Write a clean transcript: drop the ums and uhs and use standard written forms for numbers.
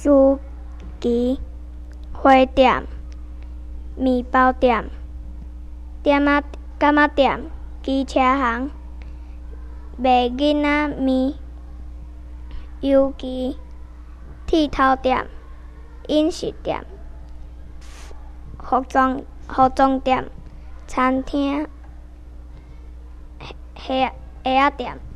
书机、花店、面包店、柑仔店、机车行、卖囡仔面、油机、剃头店、饮食店、服装店、餐厅、鞋仔店。